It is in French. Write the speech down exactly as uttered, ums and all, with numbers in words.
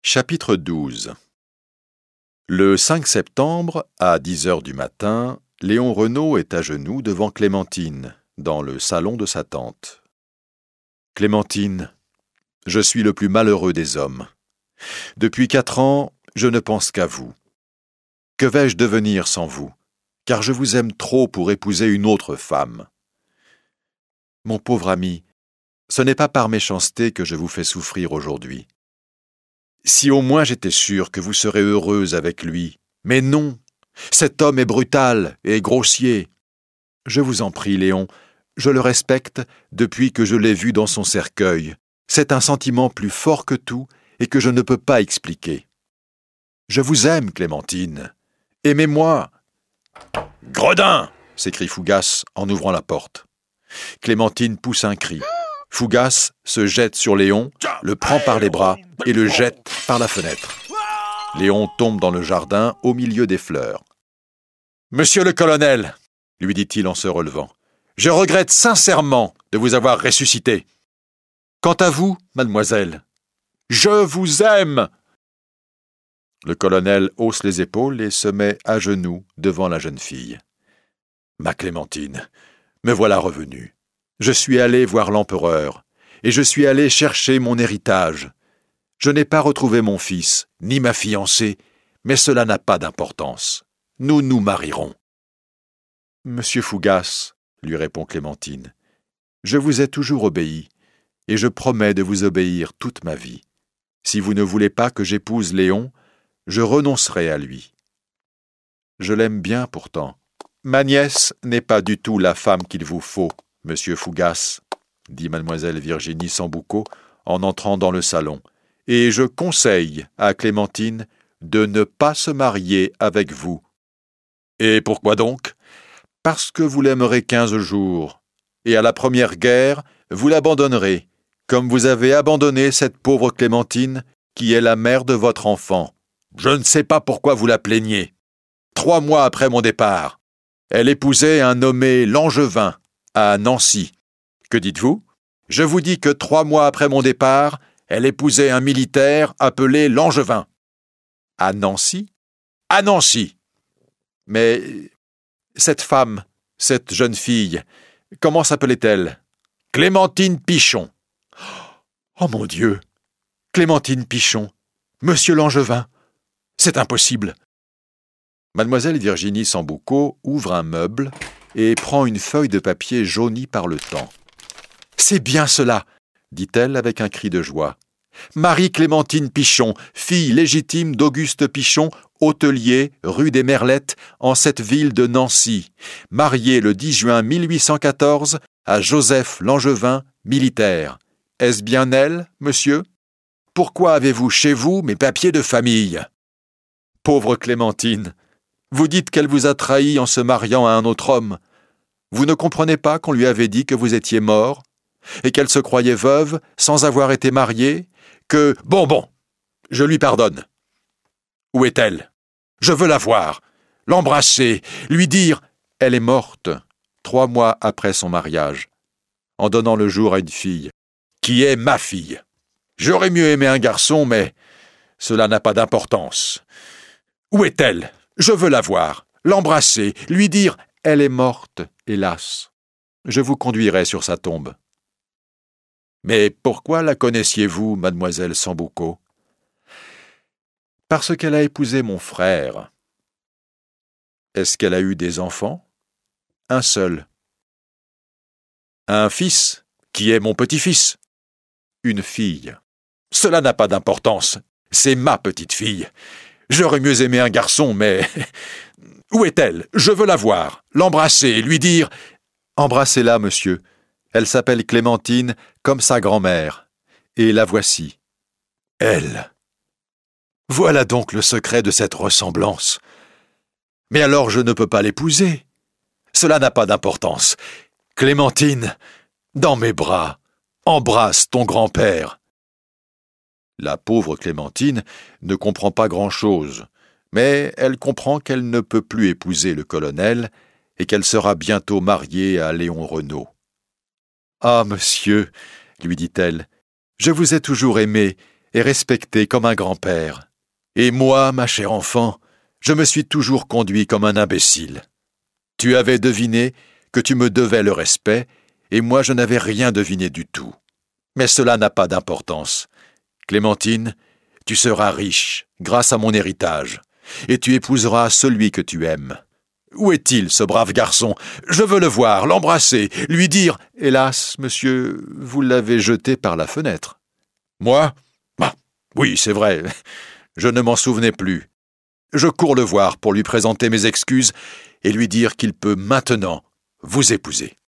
Chapitre douze. Le cinq septembre, à dix heures du matin, Léon Renaud est à genoux devant Clémentine, dans le salon de sa tante. « Clémentine, je suis le plus malheureux des hommes. Depuis quatre ans, je ne pense qu'à vous. Que vais-je devenir sans vous, car je vous aime trop pour épouser une autre femme. Mon pauvre ami, ce n'est pas par méchanceté que je vous fais souffrir aujourd'hui. Si au moins j'étais sûr que vous serez heureuse avec lui. Mais non, cet homme est brutal et grossier. Je vous en prie, Léon, je le respecte depuis que je l'ai vu dans son cercueil. C'est un sentiment plus fort que tout et que je ne peux pas expliquer. Je vous aime, Clémentine. Aimez-moi. »« Gredin !» s'écrie Fougas en ouvrant la porte. Clémentine pousse un cri. Fougas se jette sur Léon, le prend par les bras et le jette par la fenêtre. Léon tombe dans le jardin au milieu des fleurs. « Monsieur le colonel, » lui dit-il en se relevant, « je regrette sincèrement de vous avoir ressuscité. Quant à vous, mademoiselle, je vous aime !» Le colonel hausse les épaules et se met à genoux devant la jeune fille. « Ma Clémentine, me voilà revenu. Je suis allé voir l'empereur, et je suis allé chercher mon héritage. Je n'ai pas retrouvé mon fils, ni ma fiancée, mais cela n'a pas d'importance. Nous nous marierons. »« Monsieur Fougas, » lui répond Clémentine, « je vous ai toujours obéi, et je promets de vous obéir toute ma vie. Si vous ne voulez pas que j'épouse Léon, je renoncerai à lui. Je l'aime bien pourtant. Ma nièce n'est pas du tout la femme qu'il vous faut, Monsieur Fougas, dit mademoiselle Virginie Sambucco en entrant dans le salon, et je conseille à Clémentine de ne pas se marier avec vous. Et pourquoi donc ? Parce que vous l'aimerez quinze jours, et à la première guerre, vous l'abandonnerez, comme vous avez abandonné cette pauvre Clémentine, qui est la mère de votre enfant. Je ne sais pas pourquoi vous la plaignez. Trois mois après mon départ, elle épousait un nommé Langevin, à Nancy. Que dites-vous ? Je vous dis que trois mois après mon départ, elle épousait un militaire appelé Langevin. À Nancy ? À Nancy. Mais cette femme, cette jeune fille, comment s'appelait-elle ? Clémentine Pichon. Oh mon Dieu ! Clémentine Pichon, Monsieur Langevin, c'est impossible. Mademoiselle Virginie Sambucco ouvre un meuble et prend une feuille de papier jaunie par le temps. « C'est bien cela !» dit-elle avec un cri de joie. « Marie-Clémentine Pichon, fille légitime d'Auguste Pichon, hôtelier, rue des Merlettes, en cette ville de Nancy, mariée le dix juin mille huit cent quatorze à Joseph Langevin, militaire. Est-ce bien elle, monsieur ? Pourquoi avez-vous chez vous mes papiers de famille ? Pauvre Clémentine, vous dites qu'elle vous a trahi en se mariant à un autre homme. Vous ne comprenez pas qu'on lui avait dit que vous étiez mort, et qu'elle se croyait veuve sans avoir été mariée, que... Bon, bon, je lui pardonne. Où est-elle ? Je veux la voir, l'embrasser, lui dire... Elle est morte, trois mois après son mariage, en donnant le jour à une fille, qui est ma fille. J'aurais mieux aimé un garçon, mais cela n'a pas d'importance. Où est-elle ? Je veux la voir, l'embrasser, lui dire « Elle est morte, hélas. Je vous conduirai sur sa tombe. » Mais pourquoi la connaissiez-vous, mademoiselle Sambucco ? Parce qu'elle a épousé mon frère. Est-ce qu'elle a eu des enfants ? Un seul. Un fils, qui est mon petit-fils. Une fille. Cela n'a pas d'importance, c'est ma petite-fille. J'aurais mieux aimé un garçon, mais... Où est-elle ? Je veux la voir, l'embrasser, lui dire... Embrassez-la, monsieur. Elle s'appelle Clémentine, comme sa grand-mère. Et la voici. Elle. Voilà donc le secret de cette ressemblance. Mais alors je ne peux pas l'épouser. Cela n'a pas d'importance. Clémentine, dans mes bras, embrasse ton grand-père. La pauvre Clémentine ne comprend pas grand-chose, mais elle comprend qu'elle ne peut plus épouser le colonel et qu'elle sera bientôt mariée à Léon Renaud. « Ah, monsieur, lui dit-elle, je vous ai toujours aimé, et respecté comme un grand-père. Et moi, ma chère enfant, je me suis toujours conduit comme un imbécile. Tu avais deviné que tu me devais le respect, et moi je n'avais rien deviné du tout. Mais cela n'a pas d'importance. Clémentine, tu seras riche grâce à mon héritage, et tu épouseras celui que tu aimes. Où est-il, ce brave garçon? Je veux le voir, l'embrasser, lui dire « Hélas, monsieur, vous l'avez jeté par la fenêtre. » Moi? Ah, oui, c'est vrai, je ne m'en souvenais plus. Je cours le voir pour lui présenter mes excuses et lui dire qu'il peut maintenant vous épouser.